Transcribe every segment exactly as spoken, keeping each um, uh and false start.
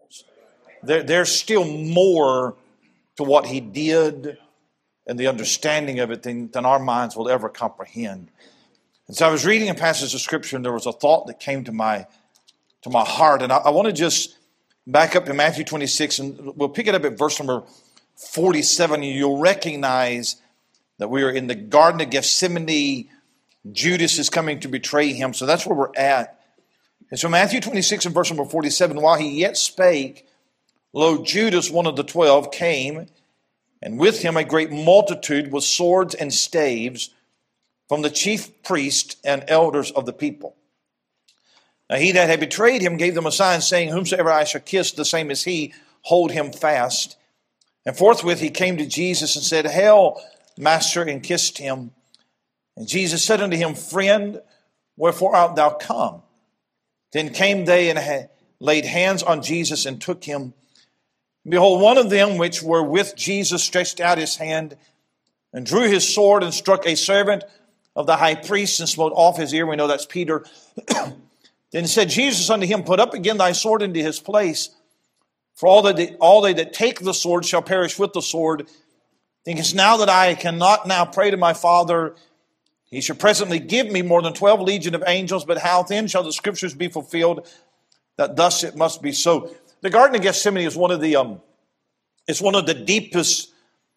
There, there's still more to what he did and the understanding of it than, than our minds will ever comprehend. And so I was reading a passage of Scripture, and there was a thought that came to my to my heart. And I, I want to just back up to Matthew twenty-six, and we'll pick it up at verse number forty-seven. And you'll recognize that we are in the Garden of Gethsemane. Judas is coming to betray him. So that's where we're at. And so Matthew twenty-six and verse number forty-seven, while he yet spake, lo, Judas, one of the twelve, came, and with him a great multitude with swords and staves from the chief priests and elders of the people. Now he that had betrayed him gave them a sign, saying, whomsoever I shall kiss, the same as he, hold him fast. And forthwith he came to Jesus and said, Hail, Master, and kissed him. And Jesus said unto him, Friend, wherefore art thou come? Then came they and had laid hands on Jesus and took him. Behold, one of them which were with Jesus stretched out his hand and drew his sword and struck a servant of the high priest and smote off his ear. We know that's Peter. Then said Jesus unto him, Put up again thy sword into his place. For all that they, all they that take the sword shall perish with the sword. Thinkest now that I cannot now pray to my Father, he shall presently give me more than twelve legion of angels, but how then shall the Scriptures be fulfilled, that thus it must be so? The Garden of Gethsemane is one of the um, it's one of the deepest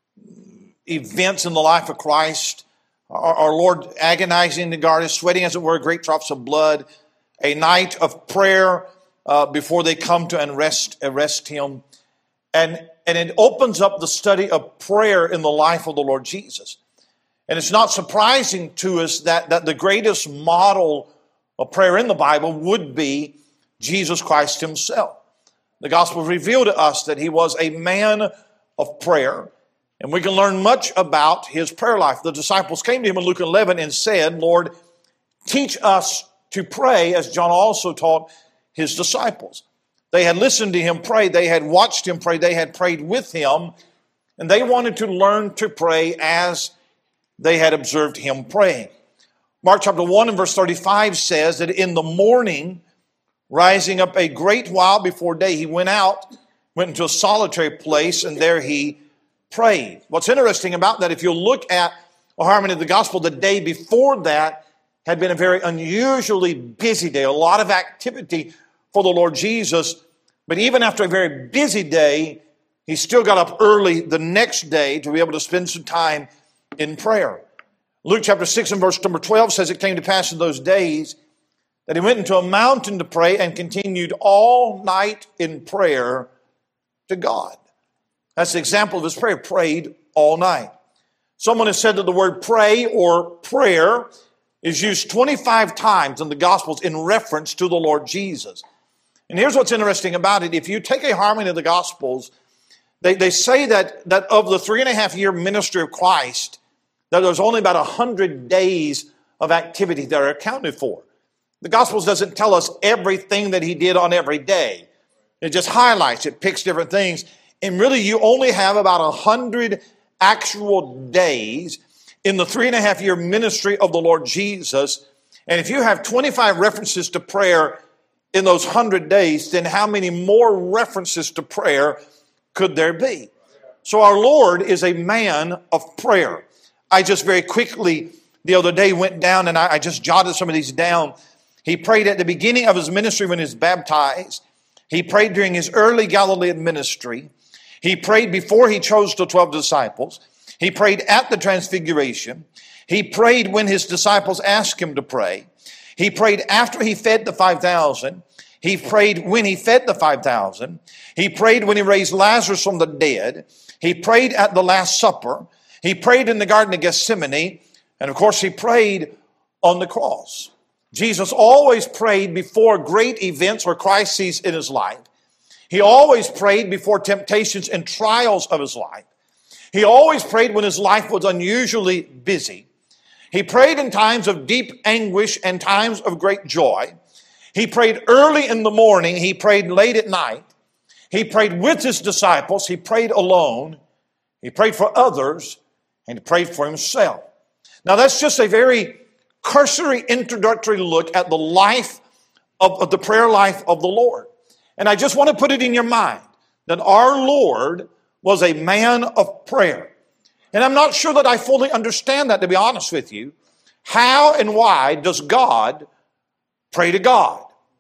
events in the life of Christ. Our, our Lord agonizing in the garden, sweating as it were great drops of blood, a night of prayer uh, before they come to arrest arrest him, and and it opens up the study of prayer in the life of the Lord Jesus. And it's not surprising to us that, that the greatest model of prayer in the Bible would be Jesus Christ himself. The gospel revealed to us that he was a man of prayer, and we can learn much about his prayer life. The disciples came to him in Luke eleven and said, Lord, teach us to pray as John also taught his disciples. They had listened to him pray. They had watched him pray. They had prayed with him, and they wanted to learn to pray as they had observed him praying. Mark chapter one and verse thirty-five says that in the morning, rising up a great while before day, he went out, went into a solitary place, and there he prayed. What's interesting about that, if you look at the harmony of the gospel, the day before that had been a very unusually busy day, a lot of activity for the Lord Jesus. But even after a very busy day, he still got up early the next day to be able to spend some time in prayer. Luke chapter six and verse number twelve says, It came to pass in those days that he went into a mountain to pray and continued all night in prayer to God. That's the example of his prayer, prayed all night. Someone has said that the word pray or prayer is used twenty-five times in the Gospels in reference to the Lord Jesus. And here's what's interesting about it. If you take a harmony of the Gospels, they, they say that, that of the three and a half year ministry of Christ, that there's only about a hundred days of activity that are accounted for. The Gospels doesn't tell us everything that he did on every day. It just highlights, it picks different things. And really you only have about a hundred actual days in the three and a half year ministry of the Lord Jesus. And if you have twenty-five references to prayer in those hundred days, then how many more references to prayer could there be? So our Lord is a man of prayer. I just very quickly the other day went down and I, I just jotted some of these down. He prayed at the beginning of his ministry when he was baptized. He prayed during his early Galilean ministry. He prayed before he chose the twelve disciples. He prayed at the transfiguration. He prayed when his disciples asked him to pray. He prayed after he fed the five thousand. He prayed when he fed the five thousand. He prayed when he raised Lazarus from the dead. He prayed at the Last Supper. He prayed in the Garden of Gethsemane. And of course, he prayed on the cross. Jesus always prayed before great events or crises in his life. He always prayed before temptations and trials of his life. He always prayed when his life was unusually busy. He prayed in times of deep anguish and times of great joy. He prayed early in the morning. He prayed late at night. He prayed with his disciples. He prayed alone. He prayed for others. And he prayed for himself. Now that's just a very cursory introductory look at the life of, of the prayer life of the Lord. And I just want to put it in your mind that our Lord was a man of prayer. And I'm not sure that I fully understand that, to be honest with you. How and why does God pray to God?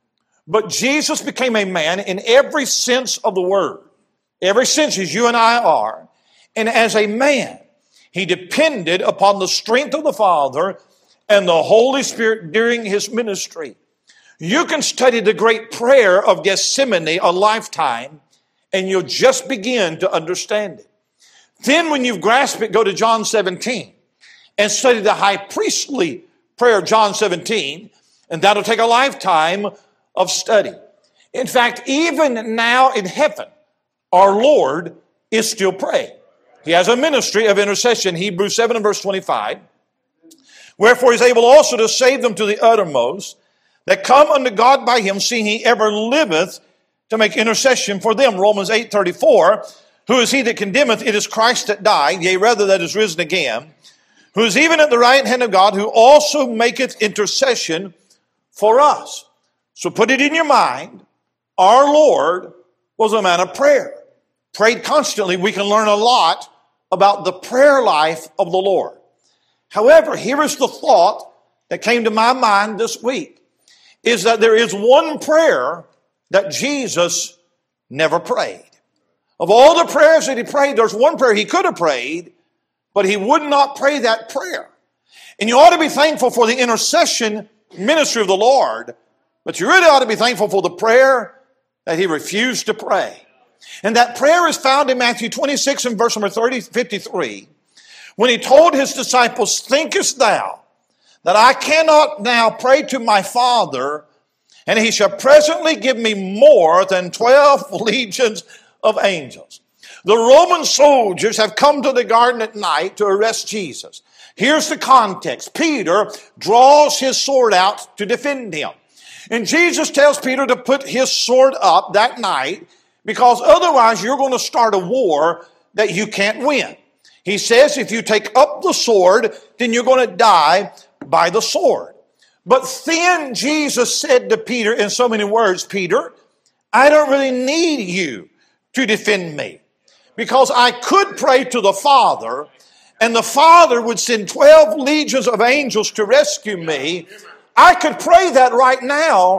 But Jesus became a man in every sense of the word. Every sense as you and I are. And as a man, he depended upon the strength of the Father and the Holy Spirit during his ministry. You can study the great prayer of Gethsemane a lifetime, and you'll just begin to understand it. Then when you've grasped it, go to John seventeen and study the high priestly prayer of John seventeen, and that'll take a lifetime of study. In fact, even now in heaven, our Lord is still praying. He has a ministry of intercession, Hebrews seven and verse twenty-five. Wherefore he is able also to save them to the uttermost, that come unto God by him, seeing he ever liveth to make intercession for them. Romans eight thirty-four. Who is he that condemneth? It is Christ that died, yea, rather that is risen again, who is even at the right hand of God, who also maketh intercession for us. So put it in your mind, our Lord was a man of prayer. Prayed constantly. We can learn a lot about the prayer life of the Lord. However, here is the thought that came to my mind this week, is that there is one prayer that Jesus never prayed. Of all the prayers that he prayed, there's one prayer he could have prayed, but he would not pray that prayer. And you ought to be thankful for the intercession ministry of the Lord, but you really ought to be thankful for the prayer that he refused to pray. And that prayer is found in Matthew twenty-six and verse number thirty, fifty-three, when he told his disciples, thinkest thou that I cannot now pray to my Father, and he shall presently give me more than twelve legions of angels? The Roman soldiers have come to the garden at night to arrest Jesus. Here's the context. Peter draws his sword out to defend him. And Jesus tells Peter to put his sword up that night, because otherwise you're going to start a war that you can't win. He says if you take up the sword, then you're going to die by the sword. But then Jesus said to Peter in so many words, Peter, I don't really need you to defend me, because I could pray to the Father, and the Father would send twelve legions of angels to rescue me. I could pray that right now,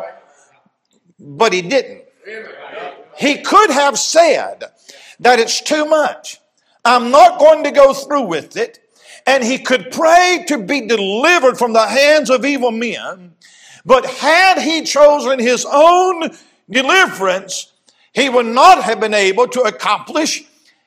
but he didn't. He could have said that it's too much. I'm not going to go through with it. And he could pray to be delivered from the hands of evil men. But had he chosen his own deliverance, he would not have been able to accomplish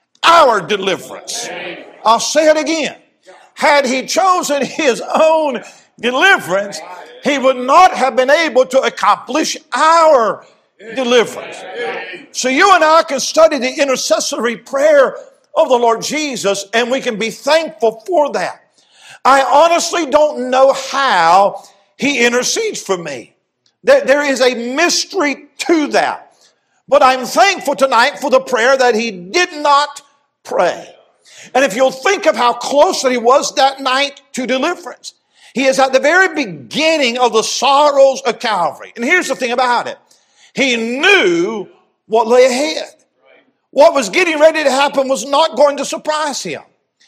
our deliverance. I'll say it again. Had he chosen his own deliverance, he would not have been able to accomplish our deliverance. So you and I can study the intercessory prayer of the Lord Jesus, and we can be thankful for that. I honestly don't know how he intercedes for me. There is a mystery to that. But I'm thankful tonight for the prayer that he did not pray. And if you'll think of how close that he was that night to deliverance, he is at the very beginning of the sorrows of Calvary. And here's the thing about it. He knew what lay ahead. What was getting ready to happen was not going to surprise him.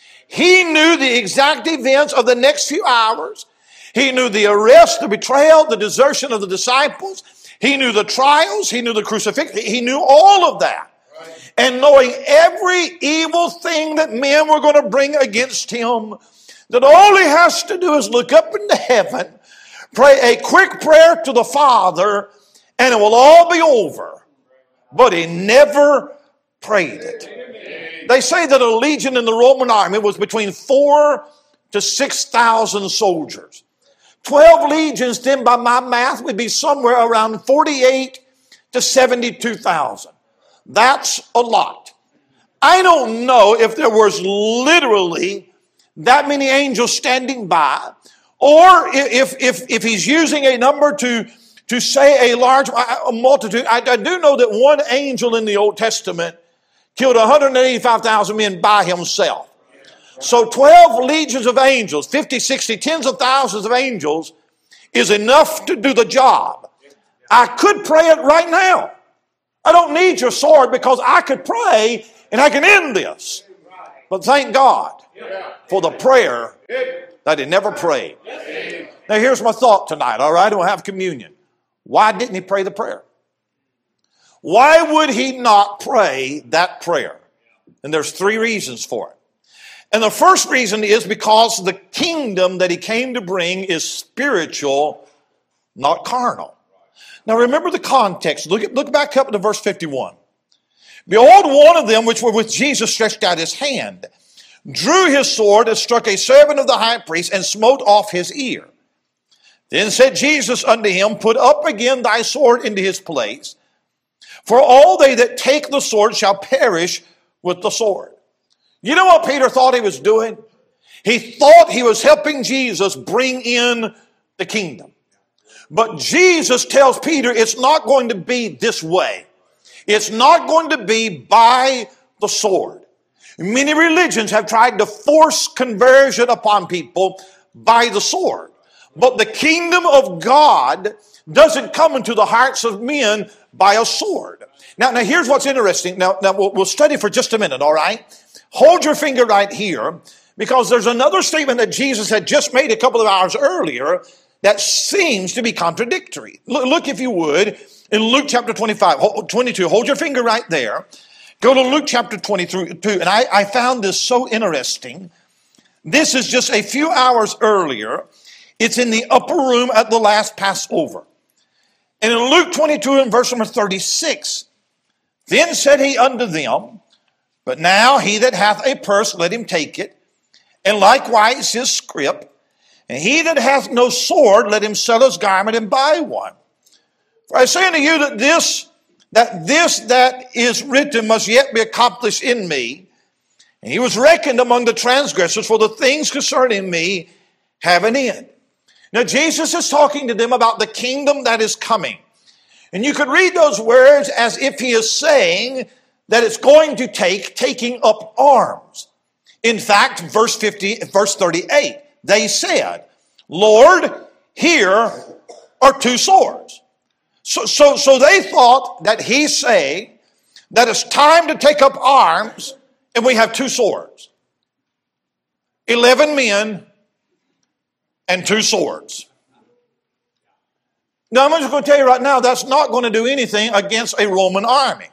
He knew the exact events of the next few hours. He knew the arrest, the betrayal, the desertion of the disciples. He knew the trials. He knew the crucifixion. He knew all of that. Right. And knowing every evil thing that men were going to bring against him, that all he has to do is look up into heaven, pray a quick prayer to the Father, and it will all be over. But he never prayed it. They say that a legion in the Roman army was between four to six thousand soldiers. Twelve legions, then by my math, would be somewhere around forty-eight to seventy-two thousand. That's a lot. I don't know if there was literally that many angels standing by, or if if if he's using a number to to say a large a multitude. I, I do know that one angel in the Old Testament killed one hundred eighty-five thousand men by himself. So twelve legions of angels, fifty, sixty, tens of thousands of angels is enough to do the job. I could pray it right now. I don't need your sword because I could pray and I can end this. But thank God for the prayer that he never prayed. Now here's my thought tonight, all right? We'll have communion. Why didn't he pray the prayer? Why would he not pray that prayer? And there's three reasons for it. And the first reason is because the kingdom that he came to bring is spiritual, not carnal. Now remember the context. Look, at, look back up to verse fifty-one. Behold, one of them which were with Jesus stretched out his hand, drew his sword and struck a servant of the high priest and smote off his ear. Then said Jesus unto him, put up again thy sword into his place, for all they that take the sword shall perish with the sword. You know what Peter thought he was doing? He thought he was helping Jesus bring in the kingdom. But Jesus tells Peter it's not going to be this way. It's not going to be by the sword. Many religions have tried to force conversion upon people by the sword. But the kingdom of God doesn't come into the hearts of men by a sword. Now, now here's what's interesting. Now, now we'll, we'll study for just a minute, all right? Hold your finger right here, because there's another statement that Jesus had just made a couple of hours earlier that seems to be contradictory. Look, look if you would, in Luke chapter twenty-five, twenty-two. Hold your finger right there. Go to Luke chapter twenty-two. And I, I found this so interesting. This is just a few hours earlier. It's in the upper room at the last Passover. And in Luke twenty-two and verse number thirty-six, then said he unto them, but now he that hath a purse, let him take it, and likewise his scrip. And he that hath no sword, let him sell his garment and buy one. For I say unto you that this, that this that is written must yet be accomplished in me. And he was reckoned among the transgressors, for the things concerning me have an end. Now Jesus is talking to them about the kingdom that is coming. And you could read those words as if he is saying that it's going to take taking up arms. In fact, verse fifty, verse thirty-eight, they said, Lord, here are two swords. So, so, so they thought that he's saying that it's time to take up arms and we have two swords. Eleven men and two swords. Now, I'm just going to tell you right now, that's not going to do anything against a Roman army.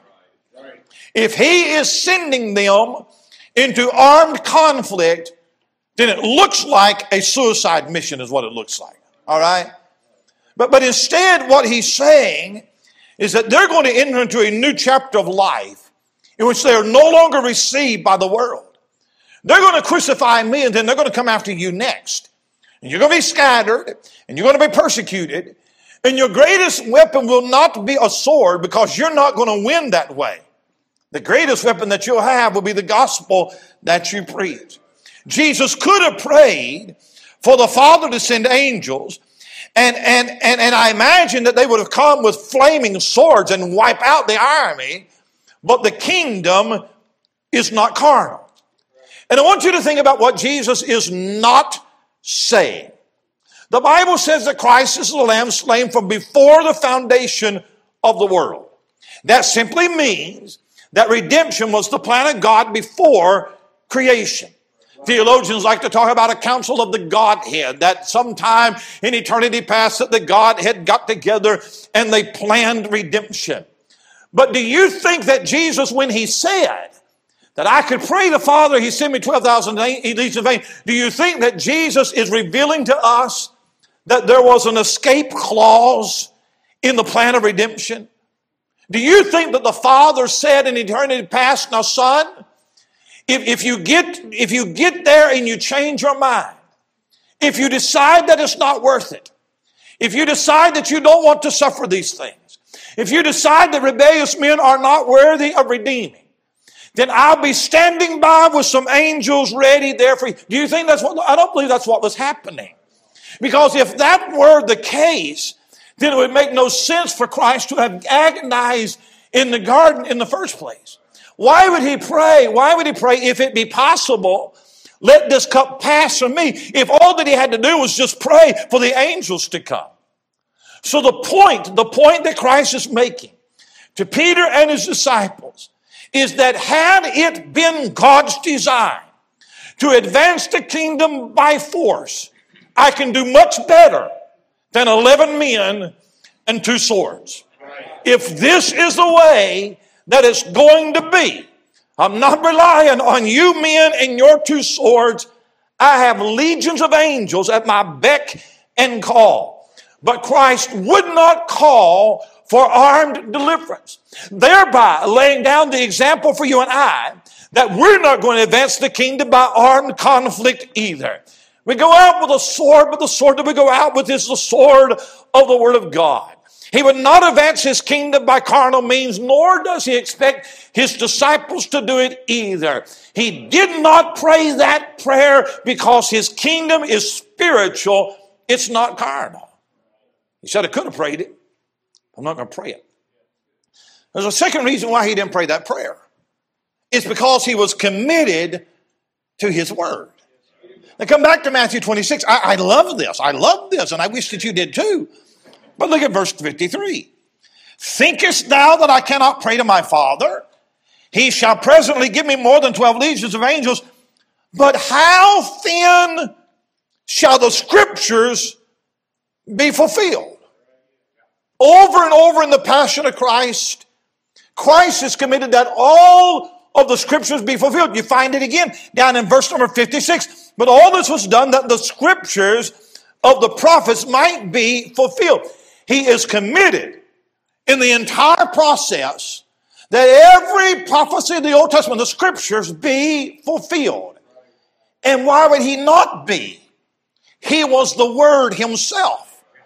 If he is sending them into armed conflict, then it looks like a suicide mission is what it looks like. All right? But, but instead, what he's saying is that they're going to enter into a new chapter of life in which they are no longer received by the world. They're going to crucify me, and then they're going to come after you next. And you're going to be scattered, and you're going to be persecuted, and your greatest weapon will not be a sword, because you're not going to win that way. The greatest weapon that you'll have will be the gospel that you preach. Jesus could have prayed for the Father to send angels, and, and, and, and I imagine that they would have come with flaming swords and wipe out the army, but the kingdom is not carnal. And I want you to think about what Jesus is not saying. The Bible says that Christ is the Lamb slain from before the foundation of the world. That simply means that redemption was the plan of God before creation. Theologians like to talk about a council of the Godhead, that sometime in eternity past that the Godhead got together and they planned redemption. But do you think that Jesus, when he said that I could pray the Father, he sent me twelve thousand legions in vain, do you think that Jesus is revealing to us that there was an escape clause in the plan of redemption? Do you think that the Father said in eternity past, now son, if, if you get, if you get there and you change your mind, if you decide that it's not worth it, if you decide that you don't want to suffer these things, if you decide that rebellious men are not worthy of redeeming, then I'll be standing by with some angels ready there for you. Do you think that's what, I don't believe that's what was happening. Because if that were the case, then it would make no sense for Christ to have agonized in the garden in the first place. Why would he pray? Why would he pray, if it be possible, let this cup pass from me, if all that he had to do was just pray for the angels to come? So the point, the point that Christ is making, to Peter and his disciples is that had it been God's design to advance the kingdom by force, I can do much better than eleven men and two swords. If this is the way that it's going to be, I'm not relying on you men and your two swords. I have legions of angels at my beck and call. But Christ would not call for armed deliverance, thereby laying down the example for you and I that we're not going to advance the kingdom by armed conflict either. We go out with a sword, but the sword that we go out with is the sword of the Word of God. He would not advance his kingdom by carnal means, nor does he expect his disciples to do it either. He did not pray that prayer because his kingdom is spiritual. It's not carnal. He said, I could have prayed it. I'm not going to pray it. There's a second reason why he didn't pray that prayer. It's because he was committed to his word. Now come back to Matthew twenty-six. I, I love this. I love this, and I wish that you did too. But look at verse fifty-three. Thinkest thou that I cannot pray to my Father? He shall presently give me more than twelve legions of angels. But how then shall the scriptures be fulfilled? Over and over in the Passion of Christ, Christ is committed that all of the scriptures be fulfilled. You find it again down in verse number fifty-six. But all this was done that the scriptures of the prophets might be fulfilled. He is committed in the entire process that every prophecy of the Old Testament, the scriptures, be fulfilled. And why would he not be? He was the Word himself.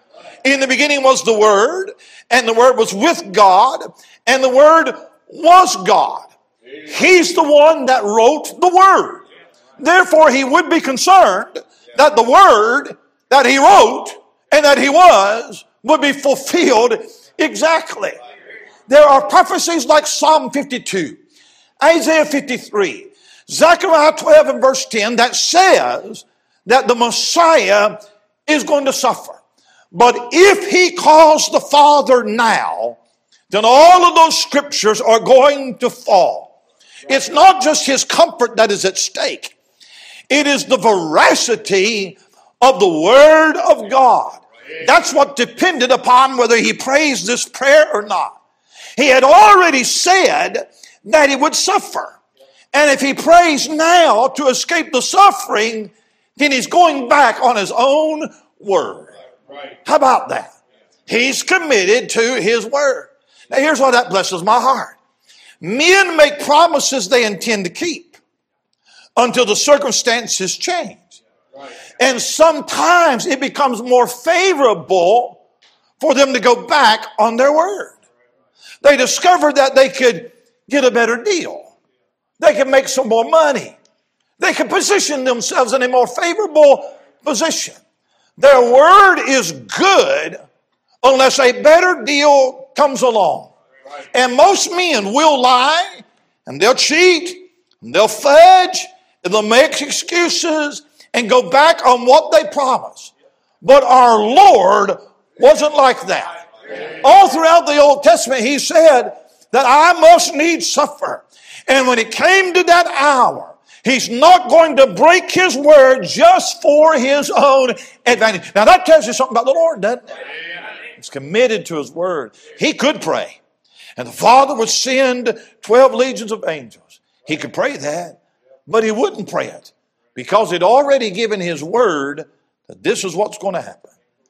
In the beginning was the Word, and the Word was with God, and the Word was God. He's the one that wrote the Word. Therefore, he would be concerned that the Word that he wrote and that he was would be fulfilled exactly. There are prophecies like Psalm fifty-two, Isaiah fifty-three, Zechariah twelve and verse ten that says that the Messiah is going to suffer. But if he calls the Father now, then all of those scriptures are going to fall. It's not just his comfort that is at stake. It is the veracity of the Word of God. That's what depended upon whether he prays this prayer or not. He had already said that he would suffer. And if he prays now to escape the suffering, then he's going back on his own word. How about that? He's committed to his word. Now here's why that blesses my heart. Men make promises they intend to keep until the circumstances change. And sometimes it becomes more favorable for them to go back on their word. They discovered that they could get a better deal. They could make some more money. They could position themselves in a more favorable position. Their word is good unless a better deal comes along. And most men will lie, and they'll cheat, and they'll fudge, and they'll make excuses and go back on what they promised. But our Lord wasn't like that. All throughout the Old Testament, he said that I must needs suffer. And when it came to that hour, he's not going to break his word just for his own advantage. Now that tells you something about the Lord, doesn't it? He's committed to his word. He could pray. And the Father would send twelve legions of angels. He could pray that, but he wouldn't pray it because he'd already given his word that this is what's going to happen.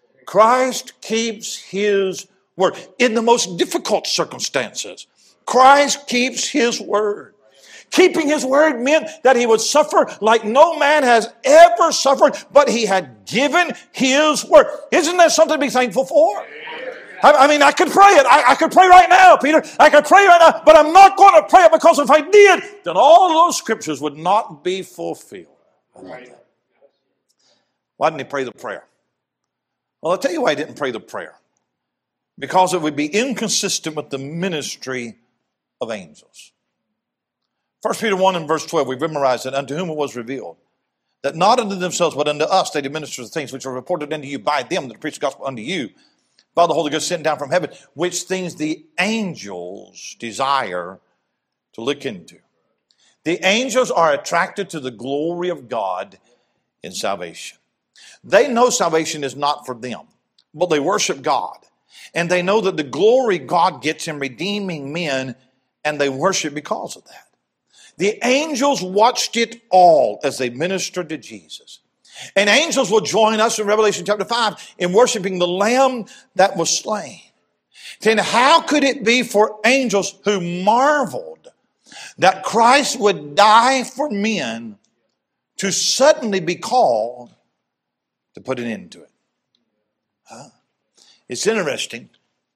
Christ keeps his word. In the most difficult circumstances, Christ keeps his word. Keeping his word meant that he would suffer like no man has ever suffered, but he had given his word. Isn't that something to be thankful for? I mean, I could pray it. I, I could pray right now, Peter. I could pray right now, but I'm not going to pray it because if I did, then all of those scriptures would not be fulfilled. I love that. Why didn't he pray the prayer? Well, I'll tell you why he didn't pray the prayer. Because it would be inconsistent with the ministry of angels. First Peter one and verse twelve, we've memorized it, unto whom it was revealed, that not unto themselves, but unto us they did minister the things which are reported unto you by them that preach the gospel unto you. by the Holy Ghost sent down from heaven, which things the angels desire to look into. The angels are attracted to the glory of God in salvation. They know salvation is not for them, but they worship God. And they know that the glory God gets in redeeming men, and they worship because of that. The angels watched it all as they ministered to Jesus. And angels will join us in Revelation chapter five in worshiping the Lamb that was slain. Then how could it be for angels who marveled that Christ would die for men to suddenly be called to put an end to it? Huh? It's interesting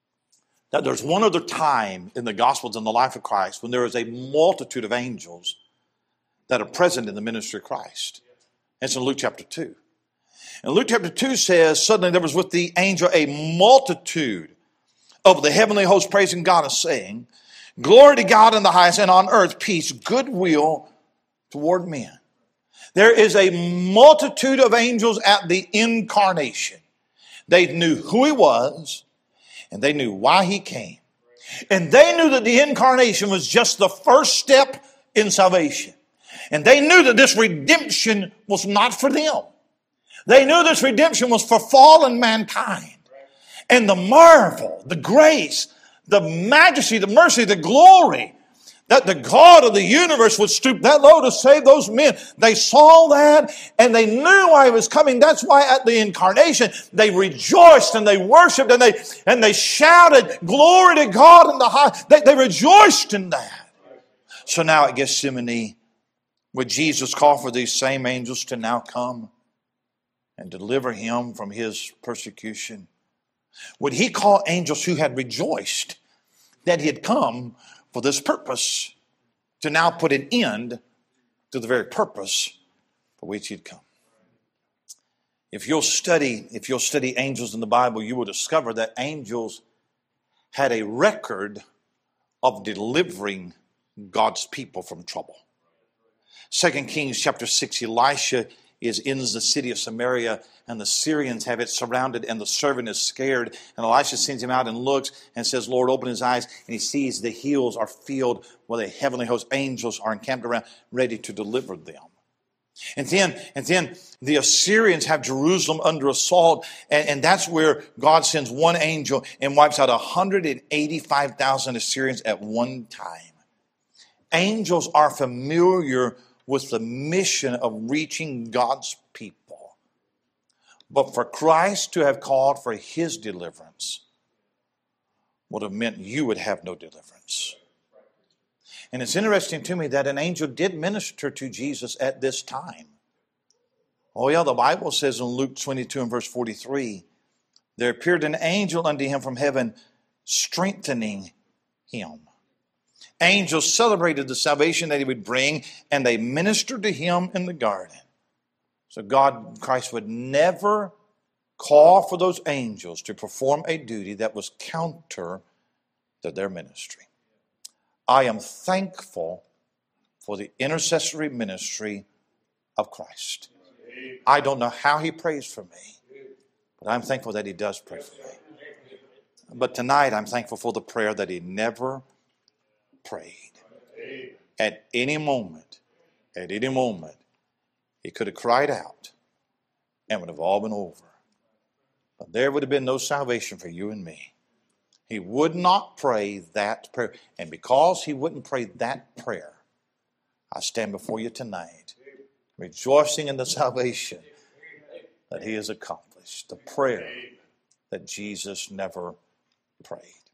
that there's one other time in the Gospels in the life of Christ when there is a multitude of angels that are present in the ministry of Christ. It's in Luke chapter two. And Luke chapter two says, suddenly there was with the angel a multitude of the heavenly host praising God and saying, glory to God in the highest, and on earth peace, goodwill toward men. There is a multitude of angels at the incarnation. They knew who he was, and they knew why he came. And they knew that the incarnation was just the first step in salvation. And they knew that this redemption was not for them. They knew this redemption was for fallen mankind. And the marvel, the grace, the majesty, the mercy, the glory that the God of the universe would stoop that low to save those men. They saw that and they knew why he was coming. That's why at the incarnation they rejoiced and they worshiped and they and they shouted, glory to God in the high. They, they rejoiced in that. So now at Gethsemane, would Jesus call for these same angels to now come and deliver him from his persecution? Would he call angels who had rejoiced that he had come for this purpose to now put an end to the very purpose for which he'd come? If you'll study, if you'll study angels in the Bible, you will discover that angels had a record of delivering God's people from trouble. Second Kings chapter six, Elisha is in the city of Samaria, and the Syrians have it surrounded, and the servant is scared. And Elisha sends him out and looks and says, Lord, open his eyes. And he sees the hills are filled with a heavenly host. Angels are encamped around, ready to deliver them. And then, and then the Assyrians have Jerusalem under assault, and, and that's where God sends one angel and wipes out one hundred eighty-five thousand Assyrians at one time. Angels are familiar with the mission of reaching God's people. But for Christ to have called for his deliverance would have meant you would have no deliverance. And it's interesting to me that an angel did minister to Jesus at this time. Oh yeah, the Bible says in Luke twenty-two and verse forty-three, there appeared an angel unto him from heaven, strengthening him. Angels celebrated the salvation that he would bring, and they ministered to him in the garden. So God, Christ would never call for those angels to perform a duty that was counter to their ministry. I am thankful for the intercessory ministry of Christ. I don't know how he prays for me, but I'm thankful that he does pray for me. But tonight I'm thankful for the prayer that he never prayed. At any moment, at any moment, he could have cried out and would have all been over. But there would have been no salvation for you and me. He would not pray that prayer. And because he wouldn't pray that prayer, I stand before you tonight, rejoicing in the salvation that he has accomplished. The prayer that Jesus never prayed.